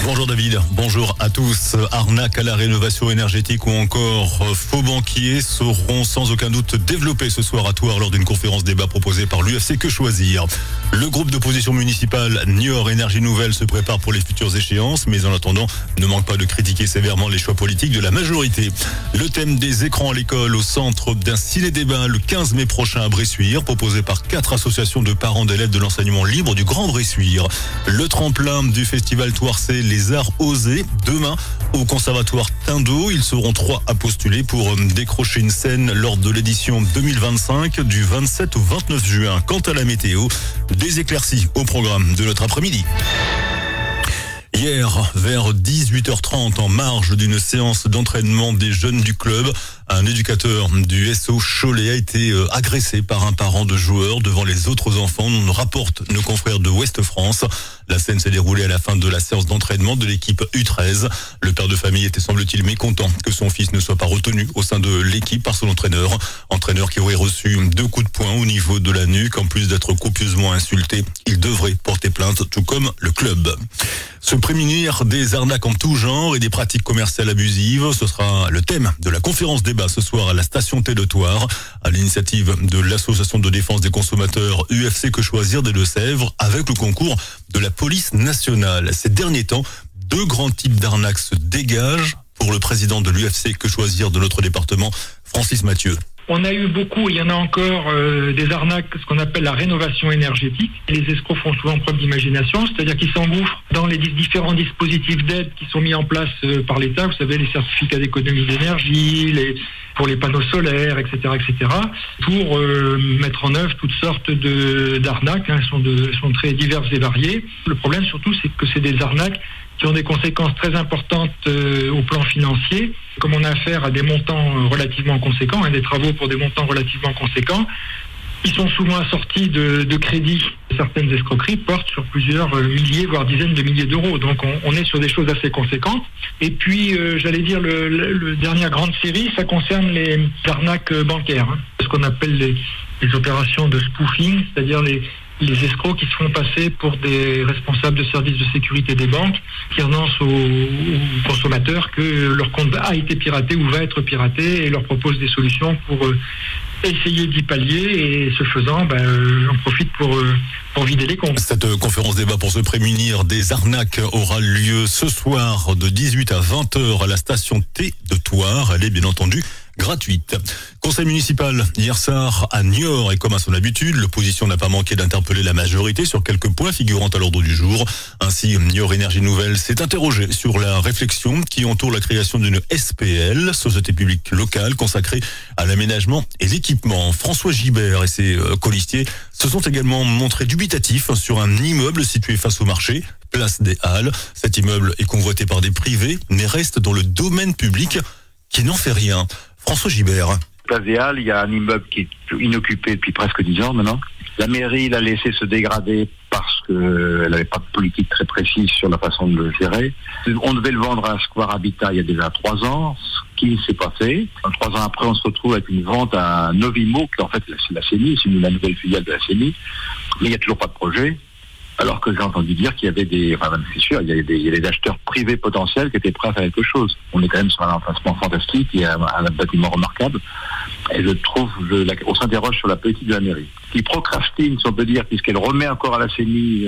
Bonjour David, bonjour à tous. Arnaque à la rénovation énergétique ou encore faux banquiers seront sans aucun doute développés ce soir à Thouars lors d'une conférence débat proposée par l'UFC Que Choisir. Le groupe d'opposition municipale Niort Énergie Nouvelle se prépare pour les futures échéances, mais en attendant, ne manque pas de critiquer sévèrement les choix politiques de la majorité. Le thème des écrans à l'école au centre d'un ciné-débat le 15 mai prochain à Bressuire, proposé par 4 associations de parents d'élèves de l'enseignement libre du Grand Bressuire. Le tremplin du festival Thouarsais Les Arts Osés, demain au conservatoire Tindeau. Ils seront 3 à postuler pour décrocher une scène lors de l'édition 2025 du 27 au 29 juin. Quant à la météo, des éclaircies au programme de notre après-midi. Hier, vers 18h30, en marge d'une séance d'entraînement des jeunes du club, un éducateur du SO Cholet a été agressé par un parent de joueur devant les autres enfants, rapportent nos confrères de Ouest France. La scène s'est déroulée à la fin de la séance d'entraînement de l'équipe U13. Le père de famille était, semble-t-il, mécontent que son fils ne soit pas retenu au sein de l'équipe par son entraîneur. Entraîneur qui aurait reçu 2 coups de poing au niveau de la nuque. En plus d'être copieusement insulté, il devrait porter plainte, tout comme le club. Se prémunir des arnaques en tout genre et des pratiques commerciales abusives, ce sera le thème de la conférence débat ce soir à la station T de Thouars, à l'initiative de l'association de défense des consommateurs UFC Que Choisir des Deux-Sèvres, avec le concours de la police nationale. Ces derniers temps, 2 grands types d'arnaques se dégagent pour le président de l'UFC Que Choisir de notre département, Francis Mathieu. On a eu beaucoup, il y en a encore des arnaques, ce qu'on appelle la rénovation énergétique. Les escrocs font souvent preuve d'imagination, c'est-à-dire qu'ils s'engouffrent dans les différents dispositifs d'aide qui sont mis en place par l'État. Vous savez, les certificats d'économie d'énergie, pour les panneaux solaires, etc., pour mettre en œuvre toutes sortes d'arnaques. Elles sont très diverses et variées. Le problème surtout, c'est que c'est des arnaques qui ont des conséquences très importantes au plan financier. Comme on a affaire à des montants relativement conséquents, des travaux pour des montants relativement conséquents, ils sont souvent assortis de crédits. Certaines escroqueries portent sur plusieurs milliers, voire dizaines de milliers d'euros. Donc on est sur des choses assez conséquentes. Et puis, j'allais dire, le dernière grande série, ça concerne les arnaques bancaires. Ce qu'on appelle les opérations de spoofing, c'est-à-dire les escrocs qui se font passer pour des responsables de services de sécurité des banques, qui annoncent aux consommateurs que leur compte a été piraté ou va être piraté et leur proposent des solutions pour essayer d'y pallier, et ce faisant, on profite pour vider les comptes. Cette conférence débat pour se prémunir des arnaques aura lieu ce soir de 18 à 20h à la station T de Thouars. Elle est bien entendu gratuite. Conseil municipal hier soir à Niort, et comme à son habitude, l'opposition n'a pas manqué d'interpeller la majorité sur quelques points figurant à l'ordre du jour. Ainsi, Niort Énergie Nouvelle s'est interrogé sur la réflexion qui entoure la création d'une SPL, société publique locale consacrée à l'aménagement et l'équipement. François Gibert et ses colistiers se sont également montrés dubitatifs sur un immeuble situé face au marché, place des Halles. Cet immeuble est convoité par des privés, mais reste dans le domaine public qui n'en fait rien. François Gibert. Place des Halles, il y a un immeuble qui est inoccupé depuis presque 10 ans maintenant. La mairie l'a laissé se dégrader parce qu'elle n'avait pas de politique très précise sur la façon de le gérer. On devait le vendre à Square Habitat il y a déjà 3 ans, ce qui ne s'est pas fait. 3 ans après, on se retrouve avec une vente à Novimo, qui en fait c'est la CENI, c'est la nouvelle filiale de la CENI. Mais il n'y a toujours pas de projet. Alors que j'ai entendu dire qu'il y avait c'est sûr, il y a des acheteurs privés potentiels qui étaient prêts à faire quelque chose. On est quand même sur un emplacement fantastique, il y a un bâtiment remarquable. Et je trouve, on s'interroge sur la politique de la mairie, qui procrastine, si on peut dire, puisqu'elle remet encore à la CENI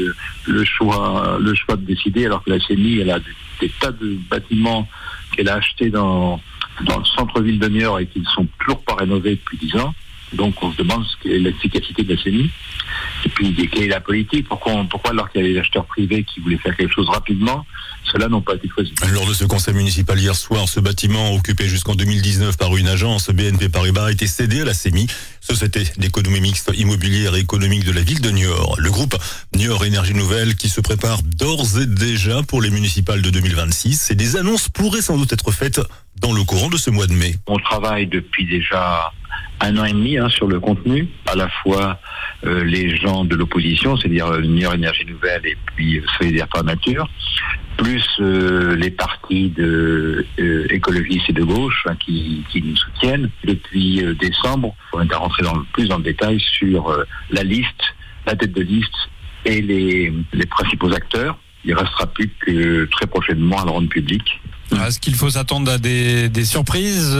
le choix de décider, alors que la CENI, elle a des tas de bâtiments qu'elle a achetés dans le centre-ville de Niort et qui ne sont toujours pas rénovés depuis 10 ans. Donc on se demande quelle est l'efficacité de la CENI. Et puis quelle est la politique, pourquoi alors qu'il y a des acheteurs privés qui voulaient faire quelque chose rapidement, ceux-là n'ont pas été choisis. Lors de ce conseil municipal hier soir, ce bâtiment occupé jusqu'en 2019 par une agence BNP Paribas a été cédé à la CEMI, Société d'économie mixte immobilière et économique de la ville de Niort. Le groupe Niort Énergie Nouvelle qui se prépare d'ores et déjà pour les municipales de 2026, et des annonces pourraient sans doute être faites dans le courant de ce mois de mai. On travaille depuis déjà 1 an et demi sur le contenu, à la fois les gens de l'opposition, c'est-à-dire Niort Énergie Nouvelle et puis Solidaires par Nature, plus les partis écologistes et de gauche qui nous soutiennent. Depuis décembre, on est rentré plus dans le détail sur la tête de liste et les principaux acteurs. il restera plus que très prochainement à le rendre public. Est-ce qu'il faut s'attendre à des surprises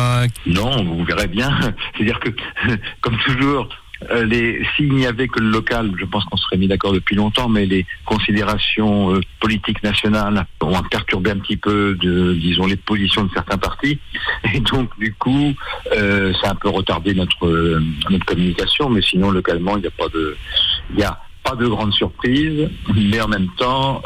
Non, vous verrez bien. C'est-à-dire que, comme toujours, s'il n'y avait que le local, je pense qu'on serait mis d'accord depuis longtemps, mais les considérations politiques nationales ont perturbé un petit peu, disons, les positions de certains partis. Et donc, du coup, ça a un peu retardé notre communication. Mais sinon, localement, il n'y a pas de grande surprise. Mais en même temps,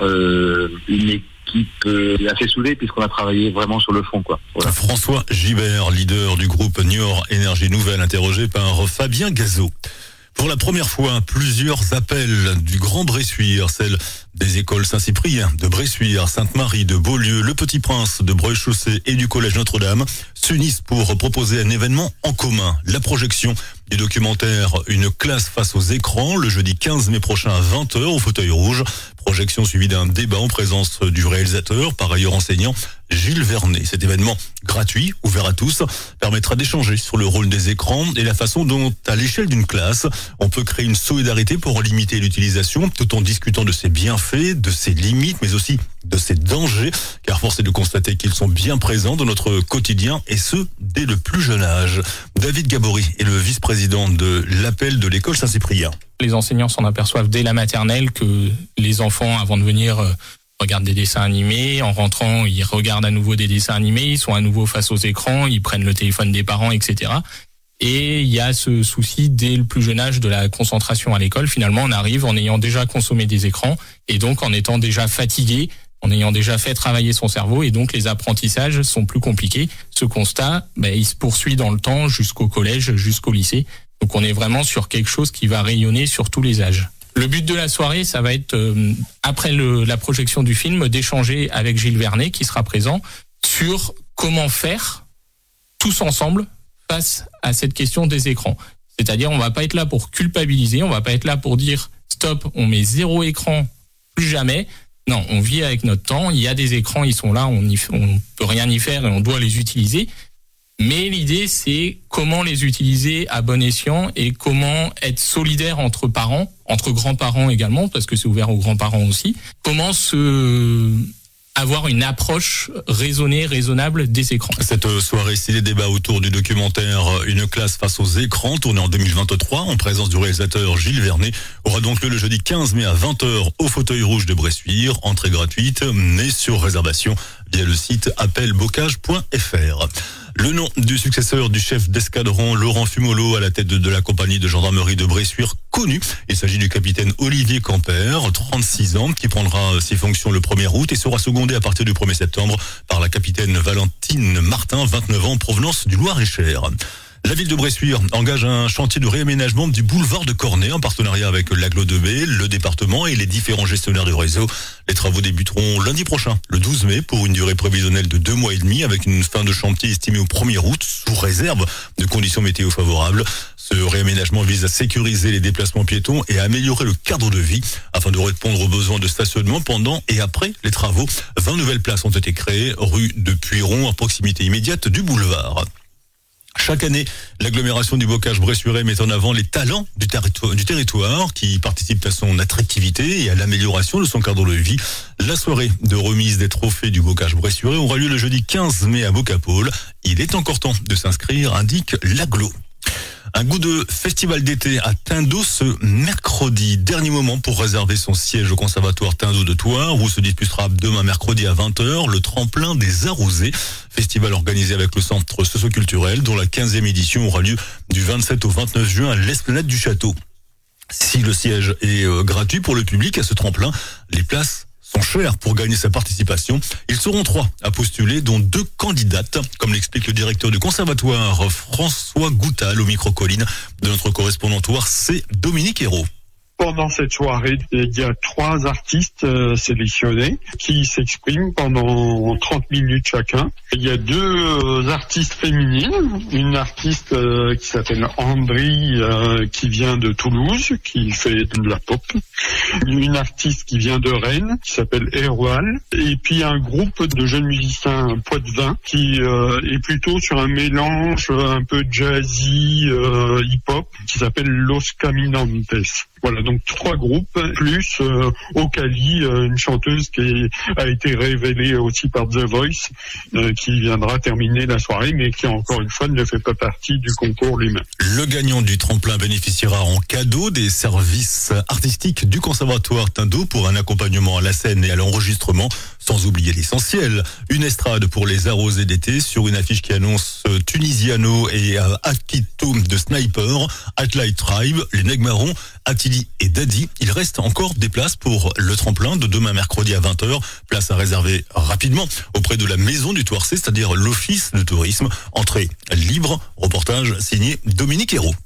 une équipe assez soudée puisqu'on a travaillé vraiment sur le fond, quoi. Voilà. François Gibert, leader du groupe Niort Énergie Nouvelle, interrogé par Fabien Gazot. Pour la première fois, plusieurs appels du Grand Bressuire, celles des écoles Saint-Cyprien, de Bressuire, Sainte-Marie, de Beaulieu, Le Petit Prince, de Breuil-Chaussée et du Collège Notre-Dame, s'unissent pour proposer un événement en commun. La projection du documentaire Une classe face aux écrans, le jeudi 15 mai prochain à 20h au Fauteuil Rouge. Projection suivie d'un débat en présence du réalisateur, par ailleurs enseignant, Gilles Vernet. Cet événement gratuit, ouvert à tous, permettra d'échanger sur le rôle des écrans et la façon dont, à l'échelle d'une classe, on peut créer une solidarité pour en limiter l'utilisation, tout en discutant de ses bienfaits, de ses limites, mais aussi de ses dangers, car force est de constater qu'ils sont bien présents dans notre quotidien, et ce, dès le plus jeune âge. David Gabory est le vice-président de l'appel de l'école Saint-Cyprien. Les enseignants s'en aperçoivent dès la maternelle que les enfants, avant de venir, regardent des dessins animés. En rentrant, ils regardent à nouveau des dessins animés. Ils sont à nouveau face aux écrans. Ils prennent le téléphone des parents, etc. Et il y a ce souci dès le plus jeune âge de la concentration à l'école. Finalement, on arrive en ayant déjà consommé des écrans et donc en étant déjà fatigué, en ayant déjà fait travailler son cerveau, et donc les apprentissages sont plus compliqués. Ce constat, il se poursuit dans le temps jusqu'au collège, jusqu'au lycée. Donc on est vraiment sur quelque chose qui va rayonner sur tous les âges. Le but de la soirée, ça va être, après la projection du film, d'échanger avec Gilles Vernet, qui sera présent, sur comment faire tous ensemble face à cette question des écrans. C'est-à-dire, on va pas être là pour culpabiliser, on va pas être là pour dire stop, on met 0 écran, plus jamais. Non, on vit avec notre temps, il y a des écrans, ils sont là, on peut rien y faire et on doit les utiliser. Mais l'idée, c'est comment les utiliser à bon escient et comment être solidaire entre parents, entre grands-parents également, parce que c'est ouvert aux grands-parents aussi. Comment avoir une approche raisonnée, raisonnable des écrans. Cette soirée, c'est les débats autour du documentaire Une classe face aux écrans, tourné en 2023, en présence du réalisateur Gilles Vernet, aura donc lieu le jeudi 15 mai à 20h au Fauteuil Rouge de Bressuire, entrée gratuite, mais sur réservation via le site appelbocage.fr. Le nom du successeur du chef d'escadron Laurent Fumolo à la tête de la compagnie de gendarmerie de Bressuire connu. Il s'agit du capitaine Olivier Camper, 36 ans, qui prendra ses fonctions le 1er août et sera secondé à partir du 1er septembre par la capitaine Valentine Martin, 29 ans, en provenance du Loir-et-Cher. La ville de Bressuire engage un chantier de réaménagement du boulevard de Cornet en partenariat avec l'Agglo de Baie, le département et les différents gestionnaires de réseau. Les travaux débuteront lundi prochain, le 12 mai, pour une durée prévisionnelle de 2 mois et demi, avec une fin de chantier estimée au 1er août, sous réserve de conditions météo favorables. Ce réaménagement vise à sécuriser les déplacements piétons et à améliorer le cadre de vie afin de répondre aux besoins de stationnement pendant et après les travaux. 20 nouvelles places ont été créées, rue de Puiron, à proximité immédiate du boulevard. Chaque année, l'agglomération du Bocage bressuirais met en avant les talents du territoire qui participent à son attractivité et à l'amélioration de son cadre de vie. La soirée de remise des trophées du Bocage bressuirais aura lieu le jeudi 15 mai à Bocapole. Il est encore temps de s'inscrire, indique l'Agglo. Un goût de festival d'été à Tindeau ce mercredi. Dernier moment pour réserver son siège au conservatoire Tindeau de Thouars, où se disputera demain mercredi à 20h le tremplin des Arrosés. Festival organisé avec le centre socio-culturel, dont la 15e édition aura lieu du 27 au 29 juin à l'Esplanade du Château. Si le siège est gratuit pour le public à ce tremplin, les places sont chers pour gagner sa participation. Ils seront 3 à postuler, dont 2 candidates, comme l'explique le directeur du conservatoire François Goutal au micro-colline de notre correspondant Thouars, c'est Dominique Hérault. Pendant cette soirée, il y a 3 artistes sélectionnés qui s'expriment pendant 30 minutes chacun. Il y a 2 artistes féminines, une artiste qui s'appelle Andry, qui vient de Toulouse, qui fait de la pop, une artiste qui vient de Rennes, qui s'appelle Erwan, et puis un groupe de jeunes musiciens poitevins qui est plutôt sur un mélange un peu jazzy, hip-hop, qui s'appelle Los Caminantes. Voilà, donc 3 groupes, plus Ocali, une chanteuse qui a été révélée aussi par The Voice, qui viendra terminer la soirée, mais qui encore une fois ne fait pas partie du concours lui-même. Le gagnant du tremplin bénéficiera en cadeau des services artistiques du Conservatoire Tindeau pour un accompagnement à la scène et à l'enregistrement, sans oublier l'essentiel. Une estrade pour les arrosés d'été sur une affiche qui annonce Tunisiano et Akito de Sniper, Atlight Tribe, les Negmarons, Attili et Daddy. Il reste encore des places pour le tremplin de demain mercredi à 20h. Place à réserver rapidement auprès de la maison du Touarçais, c'est-à-dire l'office de tourisme. Entrée libre. Reportage signé Dominique Hérault.